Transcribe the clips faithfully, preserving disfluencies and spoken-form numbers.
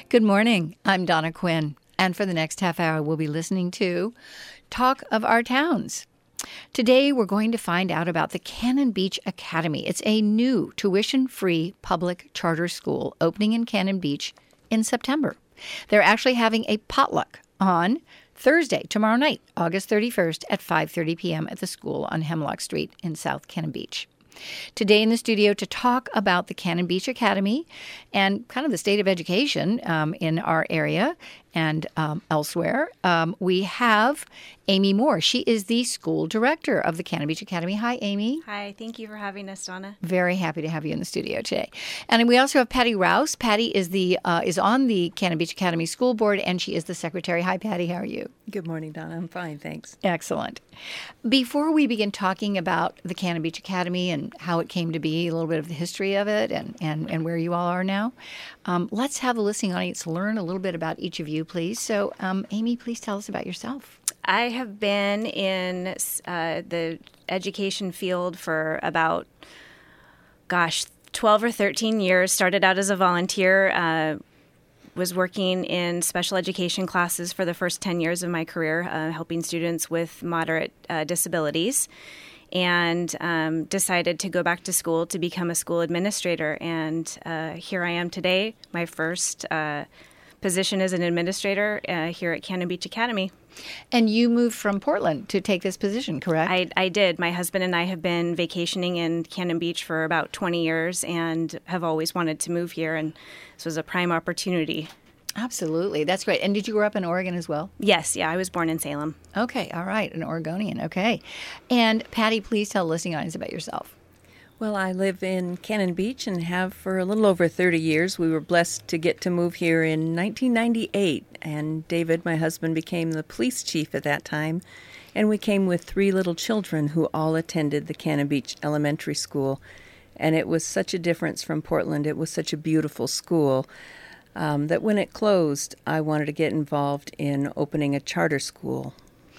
Good morning. I'm Donna Quinn, and for the next half hour, we'll be listening to Talk of Our Towns. Today, we're going to find out about the Cannon Beach Academy. It's a new tuition-free public charter school opening in Cannon Beach in September. They're actually having a potluck on Thursday, tomorrow night, August thirty-first at five thirty p.m. at the school on Hemlock Street in South Cannon Beach. Today in the studio to talk about the Cannon Beach Academy and kind of the state of education um, in our area and um, elsewhere, um, we have Amy Moore. She is the school director of the Cannon Beach Academy. Hi, Amy. Hi, thank you for having us, Donna. Very happy to have you in the studio today. And we also have Patty Rouse. Patty is the uh, is on the Cannon Beach Academy School Board, and she is the secretary. Hi, Patty. How are you? Good morning, Donna. I'm fine, thanks. Excellent. Before we begin talking about the Cannon Beach Academy and how it came to be, a little bit of the history of it and, and, and where you all are now, um, let's have the listening audience learn a little bit about each of you, please. So, um, Amy, please tell us about yourself. I have been in uh, the education field for about, gosh, twelve or thirteen years. Started out as a volunteer, uh, was working in special education classes for the first ten years of my career, uh, helping students with moderate uh, disabilities, and um, decided to go back to school to become a school administrator. And uh, here I am today, my first uh, position as an administrator uh, here at Cannon Beach Academy. And you moved from Portland to take this position, correct? I, I did. My husband and I have been vacationing in Cannon Beach for about twenty years and have always wanted to move here, and this was a prime opportunity. Absolutely. That's great. And did you grow up in Oregon as well? Yes. Yeah, I was born in Salem. Okay. All right. An Oregonian. Okay. And Patty, please tell the listening audience about yourself. Well, I live in Cannon Beach and have for a little over thirty years. We were blessed to get to move here in nineteen ninety-eight, and David, my husband, became the police chief at that time, and we came with three little children who all attended the Cannon Beach Elementary School, and it was such a difference from Portland. It was such a beautiful school um, that when it closed, I wanted to get involved in opening a charter school.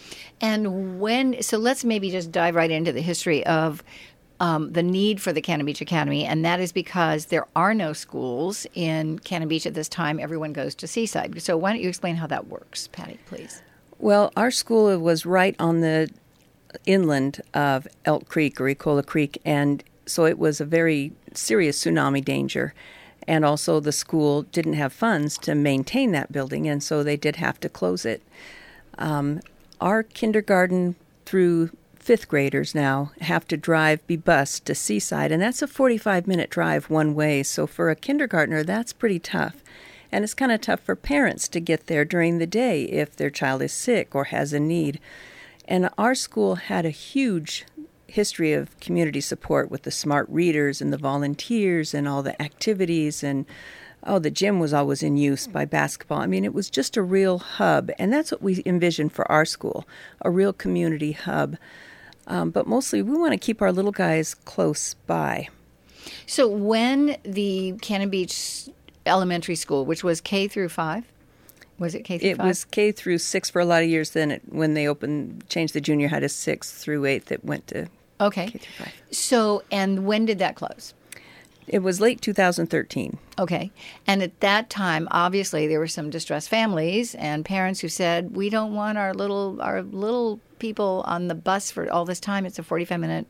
And when, so let's maybe just dive right into the history of Um, the need for the Cannon Beach Academy, and that is because there are no schools in Cannon Beach at this time. Everyone goes to Seaside. So why don't you explain how that works, Patty, please? Well, our school was right on the inland of Elk Creek or Ecola Creek, and so it was a very serious tsunami danger. And also the school didn't have funds to maintain that building, and so they did have to close it. Um, our kindergarten through fifth graders now have to drive, be bused to Seaside, and that's a forty-five minute drive one way. So for a kindergartner, that's pretty tough. And it's kind of tough for parents to get there during the day if their child is sick or has a need. And our school had a huge history of community support with the smart readers and the volunteers and all the activities, and oh, the gym was always in use by basketball. I mean, it was just a real hub, and that's what we envisioned for our school, a real community hub. Um, but mostly we want to keep our little guys close by. So when the Cannon Beach Elementary School, which was K through five, was it K through it five? It was K through six for a lot of years. Then it, when they opened, changed the junior high to six through eighth, it went to okay. K through five. So, and when did that close? It was late two thousand thirteen. Okay. And at that time, obviously, there were some distressed families and parents who said, we don't want our little our little people on the bus for all this time. It's a forty-five minute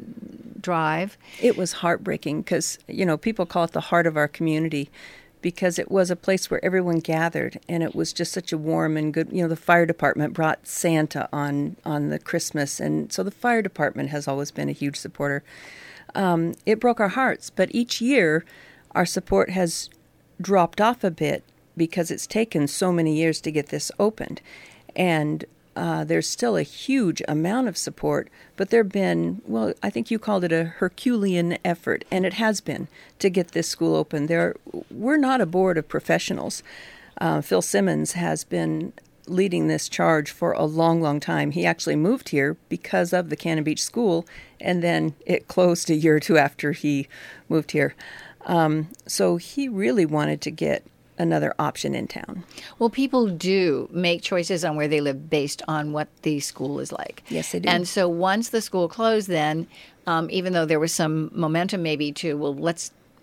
drive. It was heartbreaking because, you know, people call it the heart of our community because it was a place where everyone gathered, and it was just such a warm and good, you know, the fire department brought Santa on, on the Christmas, and so the fire department has always been a huge supporter. Um, it broke our hearts, but each year our support has dropped off a bit because it's taken so many years to get this opened. And uh, there's still a huge amount of support, but there have been, well, I think you called it a Herculean effort, and it has been, to get this school open. There, we're not a board of professionals. Uh, Phil Simmons has been leading this charge for a long, long time. He actually moved here because of the Cannon Beach School, and then it closed a year or two after he moved here. Um, so he really wanted to get another option in town. Well, people do make choices on where they live based on what the school is like. Yes, they do. And so once the school closed, then, um, even though there was some momentum maybe to, well, let's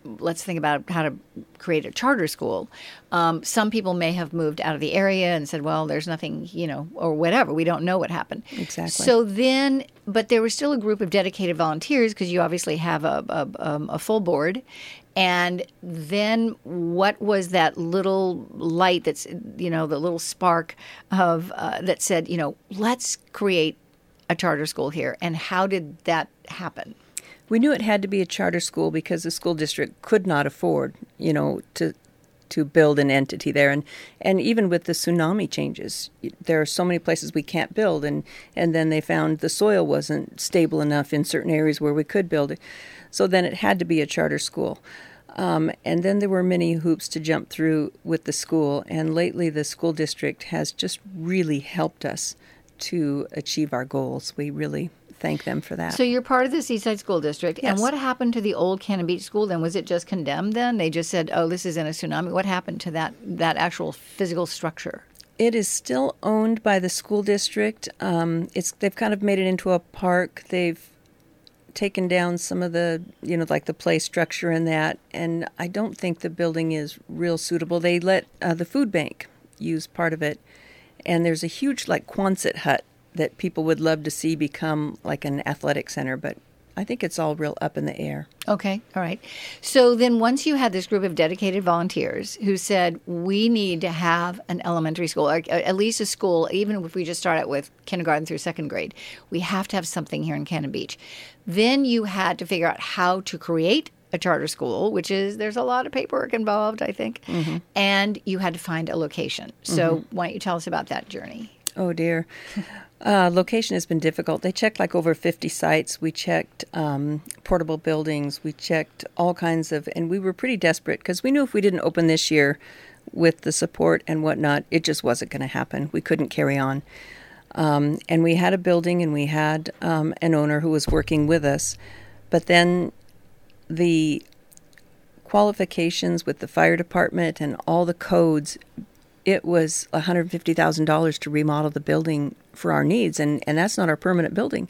let's think about how to create a charter school. Um, some people may have moved out of the area and said, well, there's nothing, you know, or whatever. We don't know what happened. Exactly. So then, but there was still a group of dedicated volunteers because you obviously have a, a, um, a full board. And then what was that little light that's, you know, the little spark of uh, that said, you know, let's create a charter school here? And how did that happen? We knew it had to be a charter school because the school district could not afford, you know, to to build an entity there. And, and even with the tsunami changes, there are so many places we can't build. And, and then they found the soil wasn't stable enough in certain areas where we could build it. So then it had to be a charter school. Um, and then there were many hoops to jump through with the school. And lately the school district has just really helped us to achieve our goals. We really thank them for that. So you're part of the Seaside School District. Yes. And what happened to the old Cannon Beach School then? Was it just condemned then? They just said, oh, this is in a tsunami. What happened to that, that actual physical structure? It is still owned by the school district. Um, it's they've kind of made it into a park. They've taken down some of the, you know, like the play structure in that. And I don't think the building is real suitable. They let uh, the food bank use part of it. And there's a huge, like, Quonset hut that people would love to see become like an athletic center, but I think it's all real up in the air. Okay, all right. So then once you had this group of dedicated volunteers who said, we need to have an elementary school, or at least a school, even if we just start out with kindergarten through second grade, we have to have something here in Cannon Beach. Then you had to figure out how to create a charter school, which is, there's a lot of paperwork involved, I think, mm-hmm. and you had to find a location. So mm-hmm. why don't you tell us about that journey? Oh, dear. Uh, location has been difficult. They checked like over fifty sites. We checked um, portable buildings. We checked all kinds of, and we were pretty desperate because we knew if we didn't open this year with the support and whatnot, it just wasn't going to happen. We couldn't carry on. Um, and we had a building and we had um, an owner who was working with us. But then the qualifications with the fire department and all the codes, it was one hundred fifty thousand dollars to remodel the building for our needs, and, and that's not our permanent building.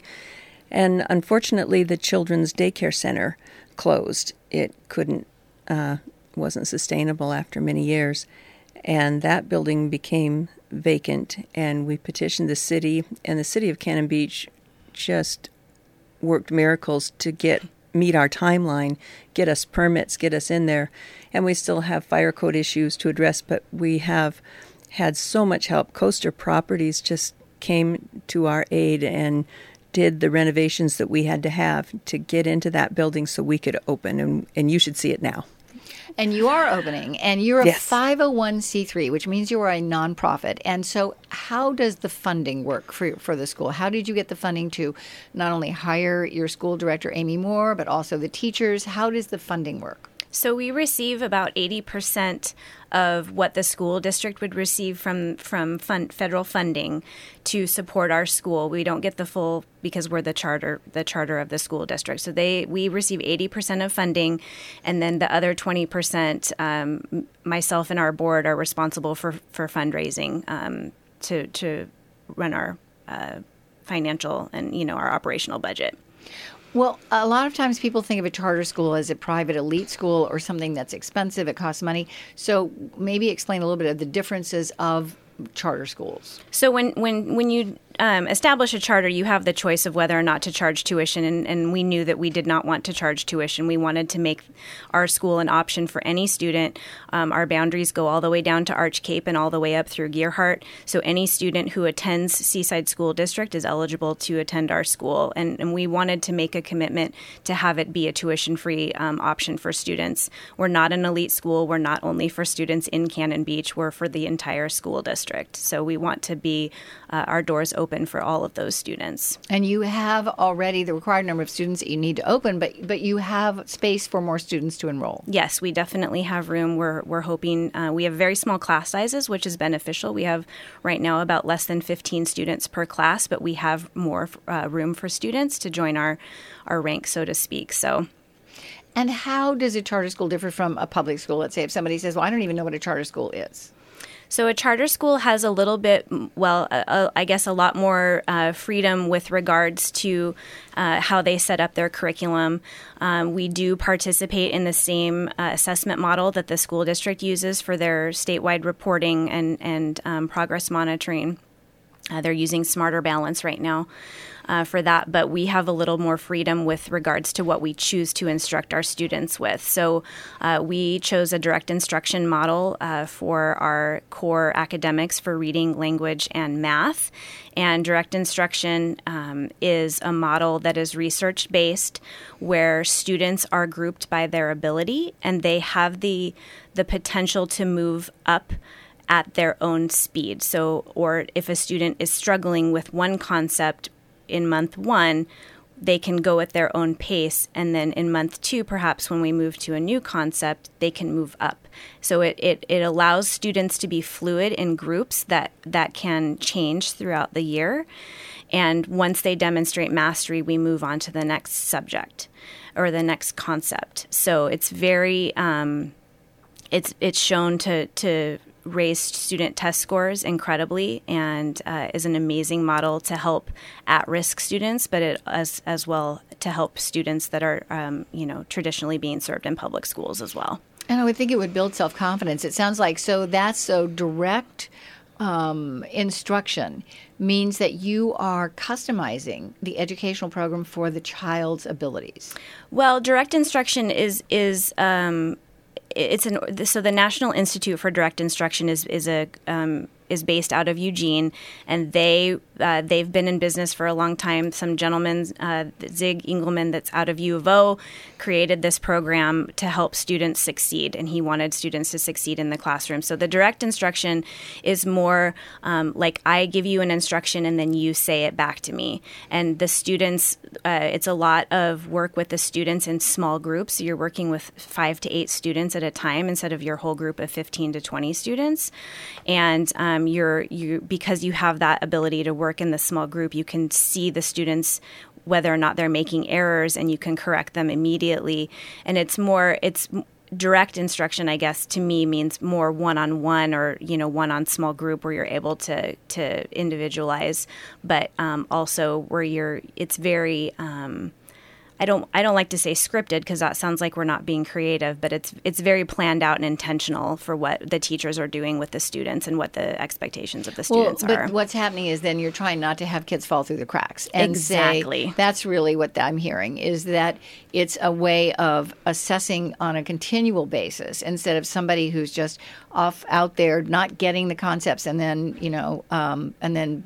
And unfortunately, the children's daycare center closed. It couldn't, uh, wasn't sustainable after many years, and that building became vacant, and we petitioned the city, and the city of Cannon Beach just worked miracles to get meet our timeline, get us permits, get us in there. And we still have fire code issues to address, but we have had so much help. Coaster Properties just came to our aid and did the renovations that we had to have to get into that building so we could open, and, and you should see it now. And you are opening, and you're a yes. five oh one c three, which means you are a nonprofit. And so how does the funding work for for the school? How did you get the funding to not only hire your school director, Amy Moore, but also the teachers? How does the funding work? So we receive about eighty percent of what the school district would receive from from fund, federal funding to support our school. We don't get the full because we're the charter the charter of the school district. So they we receive eighty percent of funding, and then the other twenty percent, um, myself and our board are responsible for for fundraising um, to to run our uh, financial and you know our operational budget. Well, a lot of times people think of a charter school as a private elite school or something that's expensive, it costs money. So maybe explain a little bit of the differences of charter schools. So when when when you um, establish a charter, you have the choice of whether or not to charge tuition, and, and we knew that we did not want to charge tuition. We wanted to make our school an option for any student. Um, our boundaries go all the way down to Arch Cape and all the way up through Gearhart. So any student who attends Seaside School District is eligible to attend our school, and, and we wanted to make a commitment to have it be a tuition-free um, option for students. We're not an elite school. We're not only for students in Cannon Beach. We're for the entire school district. So we want to be uh, our doors open for all of those students. And you have already the required number of students that you need to open, but but you have space for more students to enroll. Yes, we definitely have room. We're we're hoping uh, we have very small class sizes, which is beneficial. We have right now about less than fifteen students per class, but we have more uh, room for students to join our our ranks, so to speak. So. And how does a charter school differ from a public school? Let's say if somebody says, well, I don't even know what a charter school is. So a charter school has a little bit, well, uh, uh, I guess a lot more uh, freedom with regards to uh, how they set up their curriculum. Um, we do participate in the same uh, assessment model that the school district uses for their statewide reporting and, and um, progress monitoring. Uh, they're using Smarter Balance right now uh, for that, but we have a little more freedom with regards to what we choose to instruct our students with. So uh, we chose a direct instruction model uh, for our core academics for reading, language, and math. And direct instruction um, is a model that is research-based, where students are grouped by their ability, and they have the the potential to move up at their own speed. So, or if a student is struggling with one concept in month one, they can go at their own pace. And then in month two, perhaps when we move to a new concept, they can move up. So it, it, it allows students to be fluid in groups that, that can change throughout the year. And once they demonstrate mastery, we move on to the next subject or the next concept. So it's very, um, it's, it's shown to, to, raised student test scores incredibly, and uh, is an amazing model to help at-risk students, but it, as as well to help students that are um, you know traditionally being served in public schools as well. And I would think it would build self-confidence. It sounds like so that's so direct um, instruction means that you are customizing the educational program for the child's abilities. Well, direct instruction is is um, It's an so the National Institute for Direct Instruction is is a um, is based out of Eugene, and they uh, they've been in business for a long time. Some gentleman, uh, Zig Engelman, that's out of U of O, created this program to help students succeed, and he wanted students to succeed in the classroom. So the direct instruction is more um, like I give you an instruction and then you say it back to me. And the students, uh, it's a lot of work with the students in small groups. So you're working with five to eight students at a time instead of your whole group of fifteen to twenty students. And um, you're you because you have that ability to work in the small group, you can see the students whether or not they're making errors, and you can correct them immediately. And it's more it's direct instruction, I guess, to me means more one-on-one or, you know, one on small group where you're able to to individualize, but um, also where you're it's very um, I don't I don't like to say scripted because that sounds like we're not being creative, but it's it's very planned out and intentional for what the teachers are doing with the students and what the expectations of the students well, are. But what's happening is then you're trying not to have kids fall through the cracks. And exactly. Say, that's really what I'm hearing, is that it's a way of assessing on a continual basis instead of somebody who's just off out there not getting the concepts and then, you know, um, and then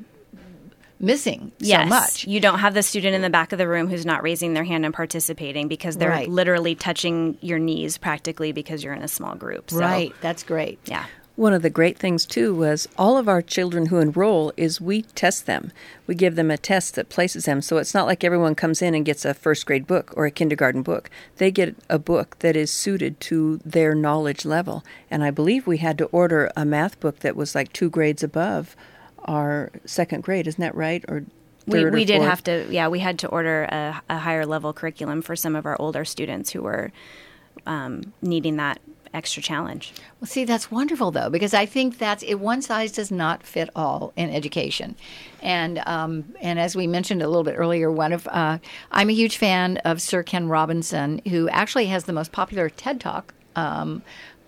missing yes. so much. You don't have the student in the back of the room who's not raising their hand and participating because they're right. literally touching your knees practically because you're in a small group. So, right. That's great. Yeah. One of the great things, too, was all of our children who enroll is we test them. We give them a test that places them. So it's not like everyone comes in and gets a first grade book or a kindergarten book. They get a book that is suited to their knowledge level. And I believe we had to order a math book that was like two grades above our second grade. Isn't that right? Or we, third we or did fourth? have to, yeah, we had to order a, a higher level curriculum for some of our older students who were um, needing that extra challenge. Well, see, that's wonderful, though, because I think that's it. One size does not fit all in education, and um, and as we mentioned a little bit earlier, one of uh, I'm a huge fan of Sir Ken Robinson, who actually has the most popular TED Talk um,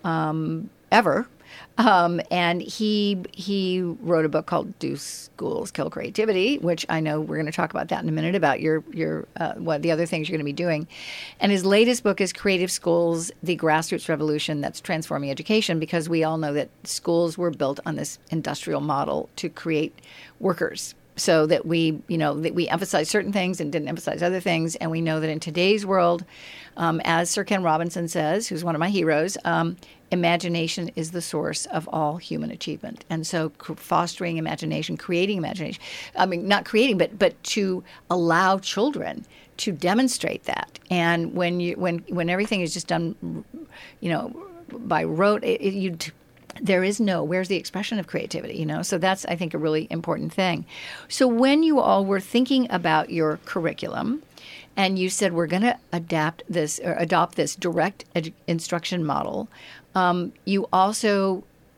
um, ever. Um, and he he wrote a book called "Do Schools Kill Creativity," which I know we're going to talk about that in a minute about your your uh, what the other things you're going to be doing. And his latest book is "Creative Schools: The Grassroots Revolution That's Transforming Education," because we all know that schools were built on this industrial model to create workers. So that we, you know, that we emphasize certain things and didn't emphasize other things. And we know that in today's world, um, as Sir Ken Robinson says, who's one of my heroes, um, imagination is the source of all human achievement. And so fostering imagination, creating imagination, I mean, not creating, but but to allow children to demonstrate that. And when you when when everything is just done, you know, by rote, it, it, you there is no, where's the expression of creativity, you know? So that's, I think, a really important thing. So when you all were thinking about your curriculum, and you said we're going to adapt this or adopt this direct edu- instruction model, um, you also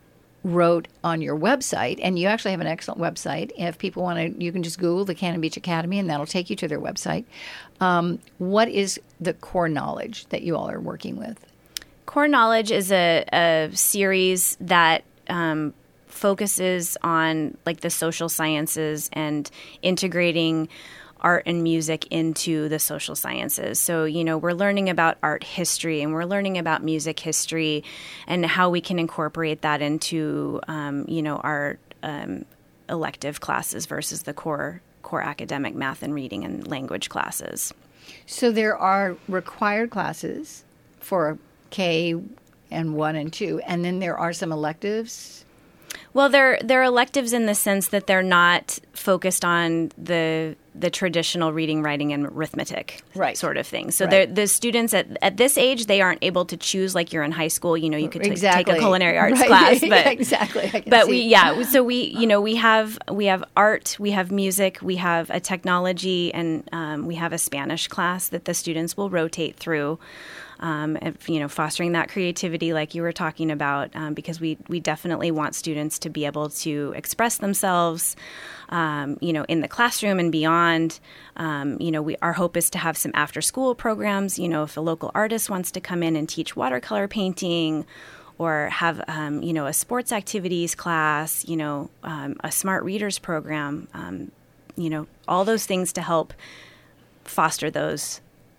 wrote on your website, and you actually have an excellent website. If people want to, you can just Google the Cannon Beach Academy, and that'll take you to their website. Um, what is the core knowledge that you all are working with? Core Knowledge is a, a series that um, focuses on like the social sciences and integrating art and music into the social sciences. So, you know, we're learning about art history and we're learning about music history and how we can incorporate that into, um, you know, our um, elective classes versus the core core academic math and reading and language classes. So there are required classes for K and one and two, and then there are some electives. Well, they're they're electives in the sense that they're not focused on the the traditional reading, writing, and arithmetic right. sort of thing. So right. the students at, at this age, they aren't able to choose like you're in high school. You know, you could t- exactly. take a culinary arts right. class, but exactly. I can but see. we yeah. So we you know we have we have art, we have music, we have a technology, and um, we have a Spanish class that the students will rotate through. Um, and, you know, fostering that creativity like you were talking about, um, because we, we definitely want students to be able to express themselves, um, you know, in the classroom and beyond. Um, you know, we, our hope is to have some after-school programs. You know, if a local artist wants to come in and teach watercolor painting or have, um, you know, a sports activities class, you know, um, a smart readers program, um, you know, all those things to help foster those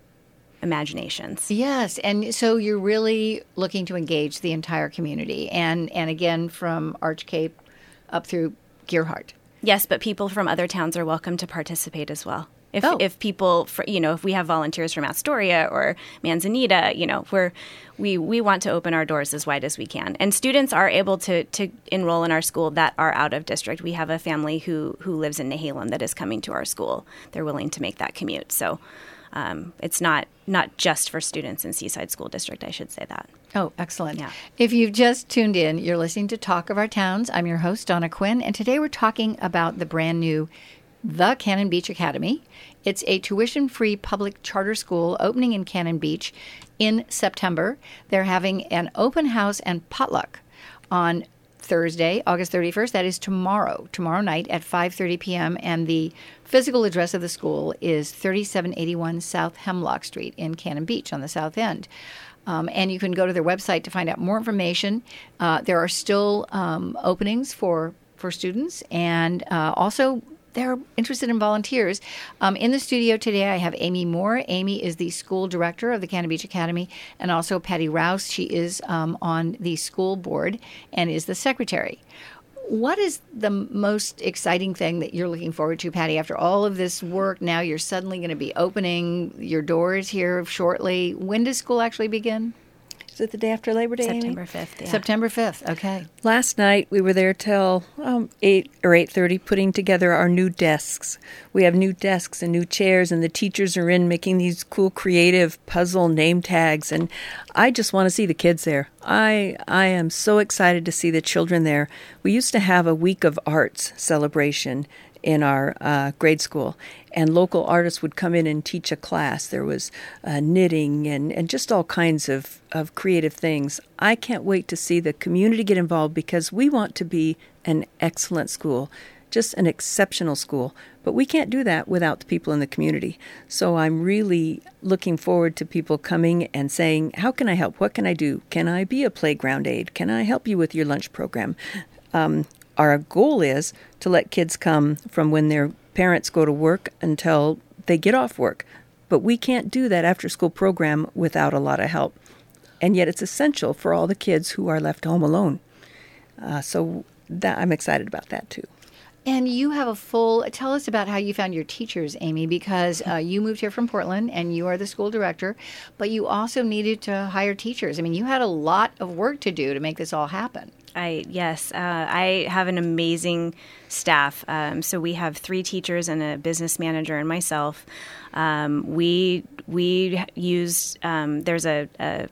imaginations. Yes, and so you're really looking to engage the entire community, and and again from Arch Cape up through Gearhart. Yes, but people from other towns are welcome to participate as well. If oh. if people, for, you know, if we have volunteers from Astoria or Manzanita, you know, we're we we want to open our doors as wide as we can, and students are able to to enroll in our school that are out of district. We have a family who who lives in Nehalem that is coming to our school. They're willing to make that commute, so. Um, it's not not just for students in Seaside School District, I should say that. Oh, excellent. Yeah. If you've just tuned in, you're listening to Talk of Our Towns. I'm your host, Donna Quinn, and today we're talking about the brand new The Cannon Beach Academy. It's a tuition-free public charter school opening in Cannon Beach in September. They're having an open house and potluck on Thursday, August thirty-first. That is tomorrow, tomorrow night at five thirty p.m. And the physical address of the school is thirty-seven eighty-one South Hemlock Street in Cannon Beach on the south end. Um, and you can go to their website to find out more information. Uh, there are still um, openings for, for students, and uh, also they're interested in volunteers. Um, in the studio today, I have Amy Moore. Amy is the school director of the Cannon Beach Academy, and also Patty Rouse. She is um, on the school board and is the secretary. What is the most exciting thing that you're looking forward to, Patty? After all of this work, now you're suddenly going to be opening your doors here shortly. When does school actually begin? Is it the day after Labor Day, September fifth, yeah. September fifth, okay. Last night we were there till um, eight or eight thirty putting together our new desks. We have new desks and new chairs, and the teachers are in making these cool creative puzzle name tags, and I just want to see the kids there. I I am so excited to see the children there. We used to have a week of arts celebration in our uh, grade school, and local artists would come in and teach a class. There was uh, knitting and, and just all kinds of, of creative things. I can't wait to see the community get involved because we want to be an excellent school, just an exceptional school. But we can't do that without the people in the community. So I'm really looking forward to people coming and saying, how can I help? What can I do? Can I be a playground aide? Can I help you with your lunch program? Um, Our goal is to let kids come from when their parents go to work until they get off work. But we can't do that after-school program without a lot of help. And yet it's essential for all the kids who are left home alone. Uh, so that, I'm excited about that, too. And you have a full, tell us about how you found your teachers, Amy, because uh, you moved here from Portland and you are the school director, but you also needed to hire teachers. I mean, you had a lot of work to do to make this all happen. I yes, uh, I have an amazing staff. Um, so we have three teachers and a business manager and myself. Um, we we use um, there's a, a,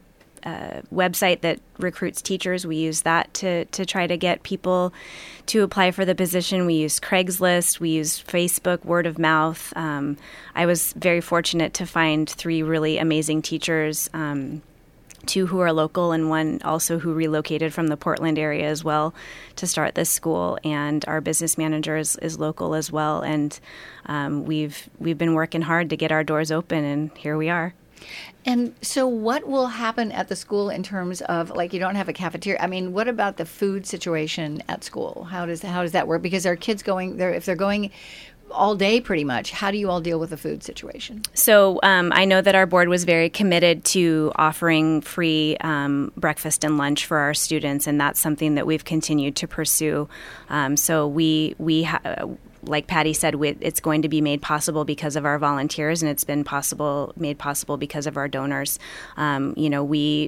a website that recruits teachers. We use that to to try to get people to apply for the position. We use Craigslist. We use Facebook, word of mouth. Um, I was very fortunate to find three really amazing teachers. Um, two who are local and one also who relocated from the Portland area as well to start this school. And our business manager is, is local as well. And um, we've we've been working hard to get our doors open, and here we are. And so what will happen at the school in terms of, like, you don't have a cafeteria? I mean, what about the food situation at school? How does how does that work? Because our kids going there, if they're going all day pretty much, how do you all deal with the food situation? So um, I know that our board was very committed to offering free um, breakfast and lunch for our students, and that's something that we've continued to pursue. Um, so we we ha- like Patty said, we, it's going to be made possible because of our volunteers, and it's been possible made possible because of our donors. Um, you know, we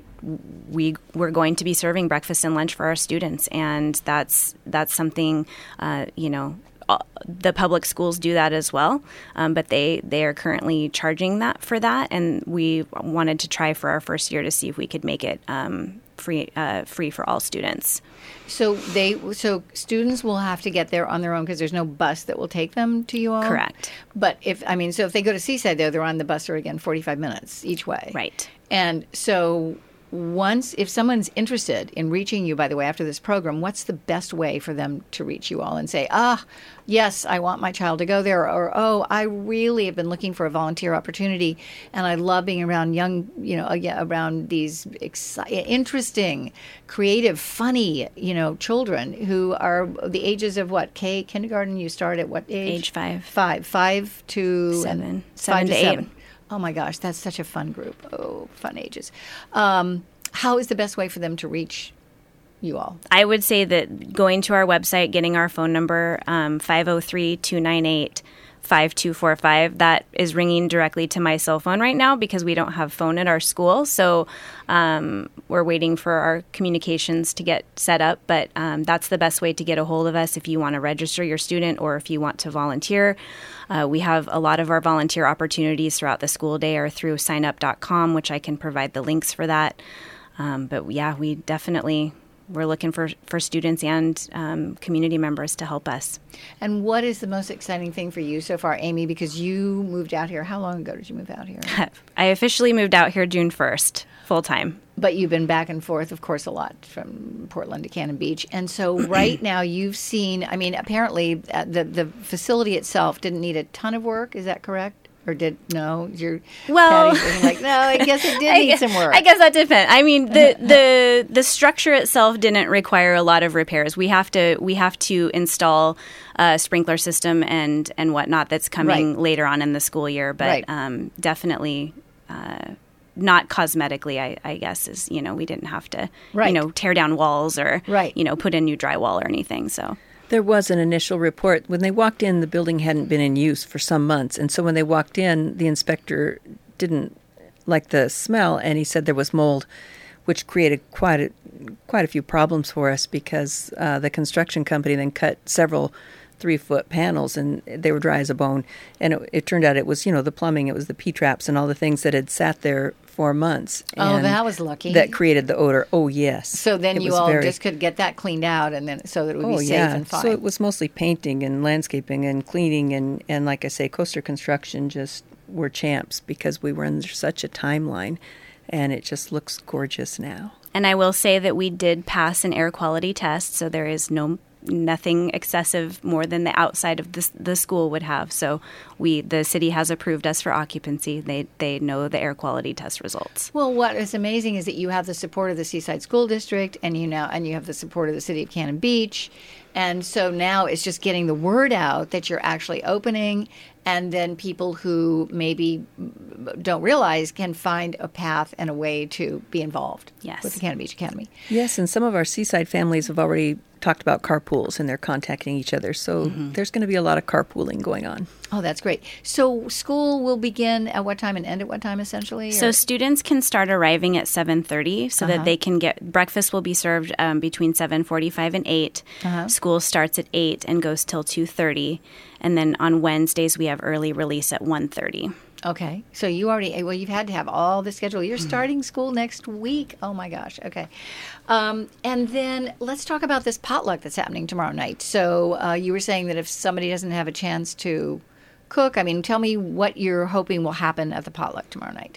we we're going to be serving breakfast and lunch for our students, and that's that's something uh, you know. The public schools do that as well, um, but they, they are currently charging that for that, and we wanted to try for our first year to see if we could make it um, free uh, free for all students. So they so students will have to get there on their own because there's no bus that will take them to you all? Correct. But if I mean, so if they go to Seaside, though, they're on the bus for, again, forty-five minutes each way. Right. And so once, if someone's interested in reaching you, by the way, after this program, what's the best way for them to reach you all and say, ah, yes, I want my child to go there, or, oh, I really have been looking for a volunteer opportunity, and I love being around young, you know, around these exci- interesting, creative, funny, you know, children who are the ages of what? K, kindergarten, you start at what age? Age five. Five. Five to seven. Five seven to, to seven. eight. Oh my gosh, that's such a fun group. Oh, fun ages. Um, how is the best way for them to reach you all? I would say that going to our website, getting our phone number, um, five oh three, two nine eight, five two four five, that is ringing directly to my cell phone right now because we don't have phone at our school. So um, we're waiting for our communications to get set up. But um, that's the best way to get a hold of us if you want to register your student or if you want to volunteer. Uh, we have a lot of our volunteer opportunities throughout the school day or through sign up dot com, which I can provide the links for that. Um, but yeah, we definitely, we're looking for, for students and um, community members to help us. And what is the most exciting thing for you so far, Amy, because you moved out here? How long ago did you move out here? I officially moved out here June first, full time. But you've been back and forth, of course, a lot from Portland to Cannon Beach. And so right now you've seen, I mean, apparently uh, the, the facility itself didn't need a ton of work. Is that correct? Or did, no, you're well, like, no, I guess it did need guess, some work. I guess that depends. I mean, the, the the structure itself didn't require a lot of repairs. We have to we have to install a sprinkler system and, and whatnot that's coming right. later on in the school year. But right. um, definitely uh, not cosmetically, I, I guess, is, you know, we didn't have to, right. you know, tear down walls or, right. you know, put in new drywall or anything. So. There was an initial report. When they walked in, the building hadn't been in use for some months. And so when they walked in, the inspector didn't like the smell, and he said there was mold, which created quite a, quite a few problems for us because uh, the construction company then cut several three-foot panels, and they were dry as a bone. And it, it turned out it was, you know, the plumbing, it was the P-traps and all the things that had sat there for months. Oh, that was lucky. That created the odor. Oh, yes. So then it you all very... just could get that cleaned out, and then so that it would oh, be safe yeah. and fine. So it was mostly painting and landscaping and cleaning, and, and like I say, Coaster Construction just were champs because we were under such a timeline, and it just looks gorgeous now. And I will say that we did pass an air quality test, so there is no nothing excessive more than the outside of the, the school would have. So we, the city has approved us for occupancy. They they know the air quality test results. Well, what is amazing is that you have the support of the Seaside School District, and you now and you have the support of the city of Cannon Beach, and so now it's just getting the word out that you're actually opening, and then people who maybe don't realize can find a path and a way to be involved yes. with the Cannon Beach Academy. Yes, and some of our Seaside families have already talked about carpools, and they're contacting each other. So mm-hmm. there's going to be a lot of carpooling going on. Oh, that's great. So school will begin at what time and end at what time, essentially? Or? So students can start arriving at seven thirty so uh-huh. that they can get – breakfast will be served um, between seven forty-five and eight. Uh-huh. School starts at eight and goes till two thirty. And then on Wednesdays, we have early release at one thirty. Okay. So you already, well, you've had to have all the schedule. You're starting school next week. Oh, my gosh. Okay. Um, and then let's talk about this potluck that's happening tomorrow night. So uh, you were saying that if somebody doesn't have a chance to cook, I mean, tell me what you're hoping will happen at the potluck tomorrow night.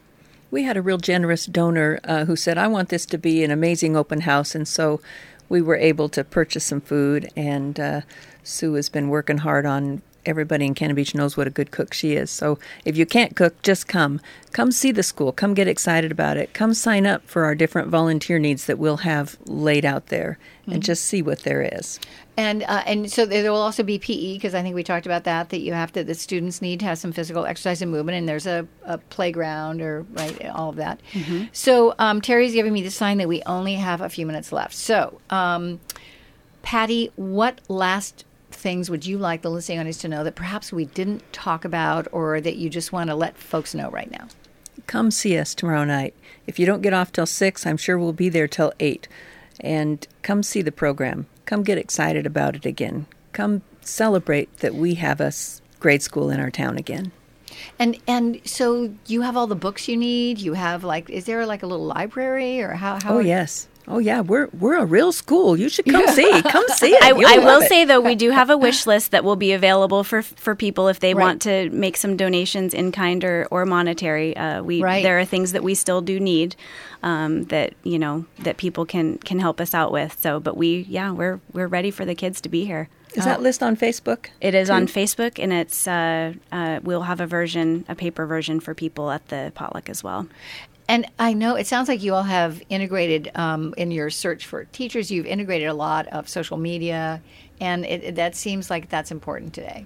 We had a real generous donor uh, who said, I want this to be an amazing open house. And so we were able to purchase some food. And uh, Sue has been working hard on everybody in Cannon Beach knows what a good cook she is. So if you can't cook, just come. Come see the school. Come get excited about it. Come sign up for our different volunteer needs that we'll have laid out there mm-hmm. and just see what there is. And uh, and so there will also be P E, because I think we talked about that, that you have to, the students need to have some physical exercise and movement, and there's a, a playground or, right, all of that. Mm-hmm. So um, Terry's giving me the sign that we only have a few minutes left. So, um, Patty, what last things would you like the listening audience to know that perhaps we didn't talk about or that you just want to let folks know right now? Come see us tomorrow night. If you don't get off till six, I'm sure we'll be there till eight. And come see the program. Come get excited about it again. Come celebrate that we have a grade school in our town again. And and so you have all the books you need? You have, like, is there like a little library or how? how oh, yes. Oh, yeah, we're we're a real school. You should come see. Come see it. I, I will it. say, though, we do have a wish list that will be available for for people if they right. want to make some donations in kind or, or monetary. Uh, we right. There are things that we still do need um, that, you know, that people can, can help us out with. So, but we, yeah, we're we're ready for the kids to be here. Is that list on Facebook? It is too? On Facebook, and it's uh, uh, we'll have a version, a paper version for people at the potluck as well. And I know it sounds like you all have integrated um, in your search for teachers. You've integrated a lot of social media, and it, it, that seems like that's important today.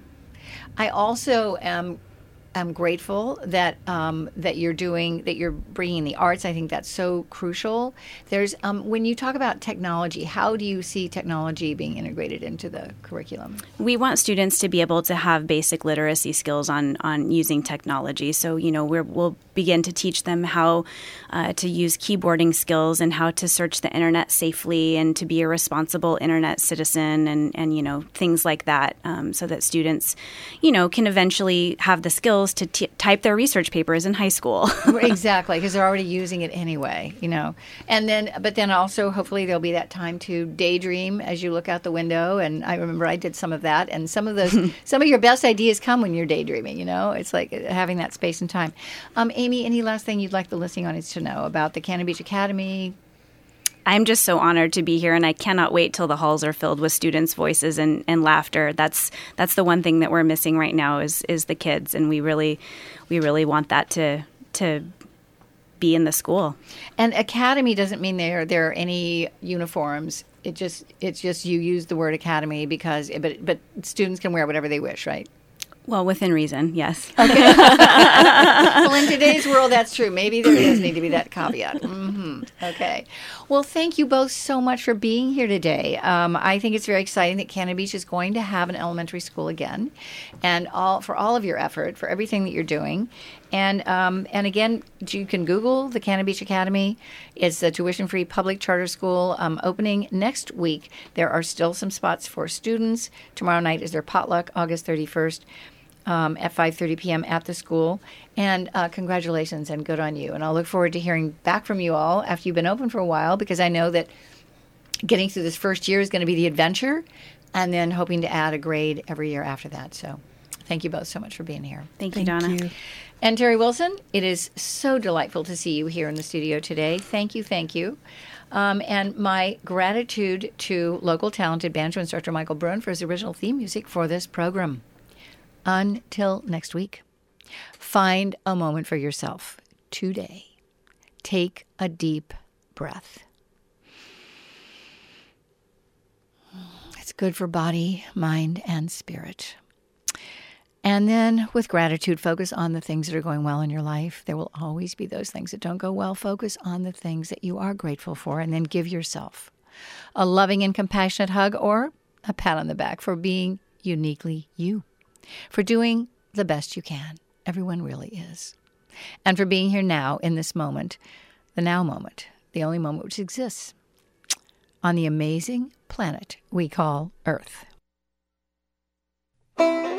I also am am grateful that um, that you're doing that you're bringing the arts. I think that's so crucial. There's um, when you talk about technology, how do you see technology being integrated into the curriculum? We want students to be able to have basic literacy skills on on using technology. So you know we're, we'll begin to teach them how uh, to use keyboarding skills and how to search the internet safely and to be a responsible internet citizen and and you know things like that, um, so that students you know can eventually have the skills to t- type their research papers in high school. Exactly, because they're already using it anyway, you know. And then, but then also, hopefully, there'll be that time to daydream as you look out the window. And I remember I did some of that. And some of those, some of your best ideas come when you're daydreaming. You know, it's like having that space and time. Um, Amy, any last thing you'd like the listening audience to know about the Cannon Beach Academy? I'm just so honored to be here, and I cannot wait till the halls are filled with students' voices and, and laughter. That's that's the one thing that we're missing right now is is the kids, and we really we really want that to to be in the school. And academy doesn't mean there there are any uniforms. It just it's just you use the word academy because but but students can wear whatever they wish, right? Well, within reason, yes. Okay. Well, in today's world, that's true. Maybe there does need to be that caveat. Mm-hmm. Okay. Well, thank you both so much for being here today. Um, I think it's very exciting that Cannon Beach is going to have an elementary school again, and all for all of your effort, for everything that you're doing. And um, and again, you can Google the Cannon Beach Academy. It's a tuition-free public charter school um, opening next week. There are still some spots for students. Tomorrow night is their potluck, August thirty-first. Um, at five thirty p.m. at the school. And uh, congratulations and good on you. And I'll look forward to hearing back from you all after you've been open for a while, because I know that getting through this first year is going to be the adventure, and then hoping to add a grade every year after that. So thank you both so much for being here. Thank you, Thank Donna. you. And Terry Wilson, it is so delightful to see you here in the studio today. Thank you, thank you. Um, and my gratitude to local talented banjo instructor Michael Brun for his original theme music for this program. Until next week, find a moment for yourself today. Take a deep breath. It's good for body, mind, and spirit. And then with gratitude, focus on the things that are going well in your life. There will always be those things that don't go well. Focus on the things that you are grateful for, and then give yourself a loving and compassionate hug or a pat on the back for being uniquely you. For doing the best you can. Everyone really is. And for being here now in this moment, the now moment, the only moment which exists on the amazing planet we call Earth.